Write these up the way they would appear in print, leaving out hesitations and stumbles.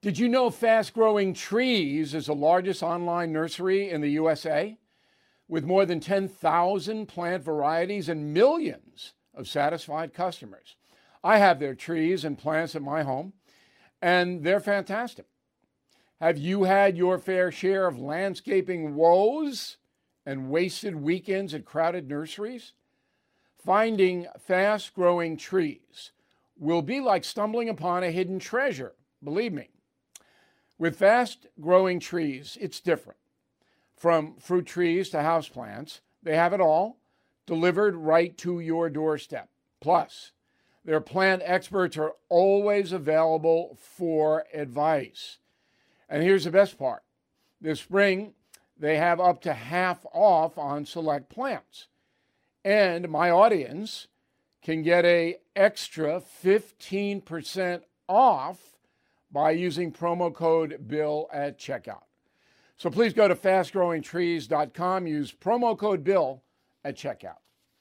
Did you know Fast Growing Trees is the largest online nursery in the USA? With more than 10,000 plant varieties and millions of satisfied customers. I have their trees and plants at my home, and they're fantastic. Have you had your fair share of landscaping woes and wasted weekends at crowded nurseries? Finding Fast Growing Trees will be like stumbling upon a hidden treasure, believe me. With Fast Growing Trees, it's different. From fruit trees to houseplants, they have it all delivered right to your doorstep. Plus, their plant experts are always available for advice. And here's the best part. This spring, they have up to half off on select plants. And my audience can get an extra 15% off by using promo code BILL at checkout. So please go to fastgrowingtrees.com, use promo code BILL at checkout.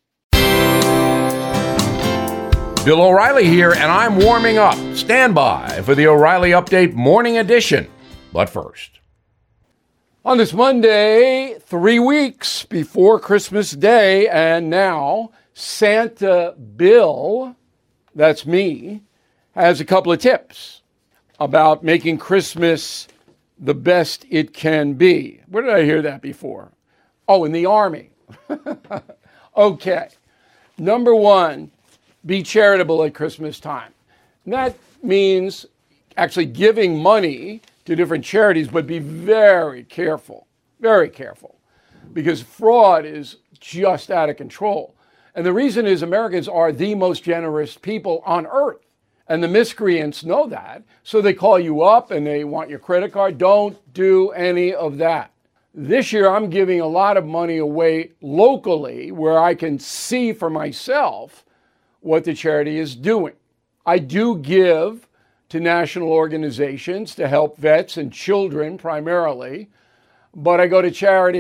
Bill O'Reilly here, and I'm warming up. Stand by for the O'Reilly Update Morning Edition. But first, on this Monday, 3 weeks before Christmas Day, and now Santa Bill, that's me, has a couple of tips about making Christmas the best it can be. Where did I hear that before? Oh, in the Army. Okay. Number one, be charitable at Christmas time. And that means actually giving money to different charities, but be very careful, because fraud is just out of control. And the reason is Americans are the most generous people on earth. And the miscreants know that, so they call you up and they want your credit card. Don't do any of that. This year, I'm giving a lot of money away locally where I can see for myself what the charity is doing. I do give to national organizations to help vets and children primarily, but I go to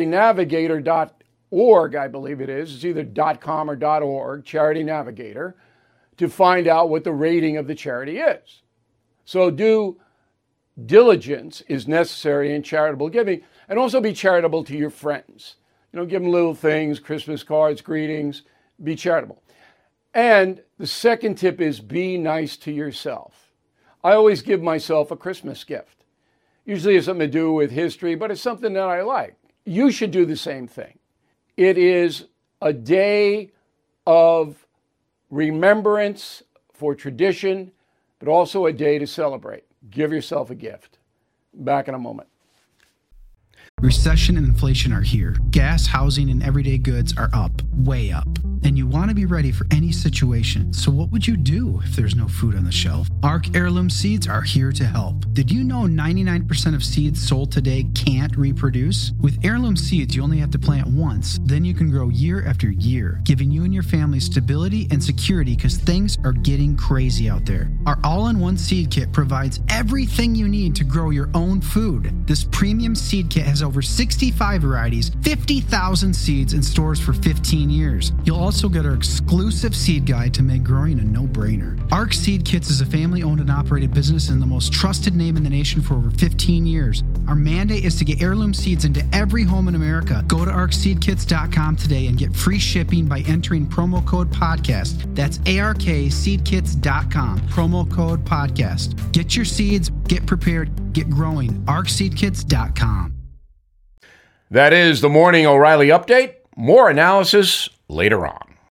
charitynavigator.org, I believe it is. It's either .com or .org, Charity Navigator, to find out what the rating of the charity is. So due diligence is necessary in charitable giving, and also be charitable to your friends. Give them little things, Christmas cards, greetings, be charitable. And the second tip is be nice to yourself. I always give myself a Christmas gift. Usually it's something to do with history, but it's something that I like. You should do the same thing. It is a day of remembrance for tradition, but also a day to celebrate. Give yourself a gift. Back in a moment. Recession and inflation are here. Gas, housing, and everyday goods are up, way up. And you want to be ready for any situation. So what would you do if there's no food on the shelf? ARC Heirloom Seeds are here to help. Did you know 99% of seeds sold today can't reproduce? With Heirloom Seeds, you only have to plant once. Then you can grow year after year, giving you and your family stability and security because things are getting crazy out there. Our all-in-one seed kit provides everything you need to grow your own food. This premium seed kit has over 65 varieties, 50,000 seeds, and stores for 15 years. You'll also get our exclusive seed guide to make growing a no-brainer. ARC Seed Kits is a family-owned and operated business and the most trusted name in the nation for over 15 years. Our mandate is to get heirloom seeds into every home in America. Go to arcseedkits.com today and get free shipping by entering promo code podcast. That's ARKseedkits.com, promo code podcast. Get your seeds, get prepared, get growing. arcseedkits.com. that is the Morning O'Reilly Update. More analysis later on.